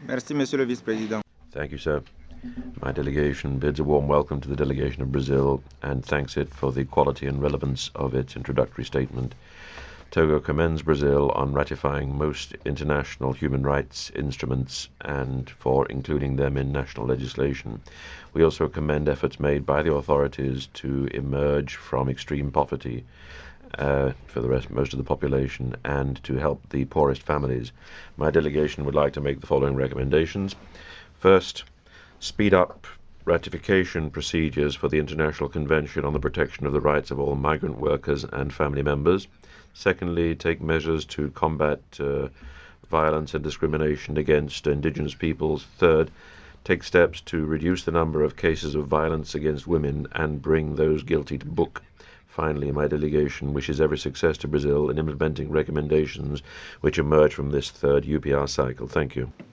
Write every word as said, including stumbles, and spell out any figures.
Merci, Monsieur le Vice-Président. Thank you, sir. My delegation bids a warm welcome to the delegation of Brazil and thanks it for the quality and relevance of its introductory statement. Togo commends Brazil on ratifying most international human rights instruments and for including them in national legislation. We also commend efforts made by the authorities to emerge from extreme poverty uh, for the rest, most of the population, and to help the poorest families. My delegation would like to make the following recommendations. First, speed up ratification procedures for the International Convention on the Protection of the Rights of All Migrant Workers and Family Members. Secondly, take measures to combat uh, violence and discrimination against indigenous peoples. Third, take steps to reduce the number of cases of violence against women and bring those guilty to book. Finally, my delegation wishes every success to Brazil in implementing recommendations which emerge from this third U P R cycle. Thank you.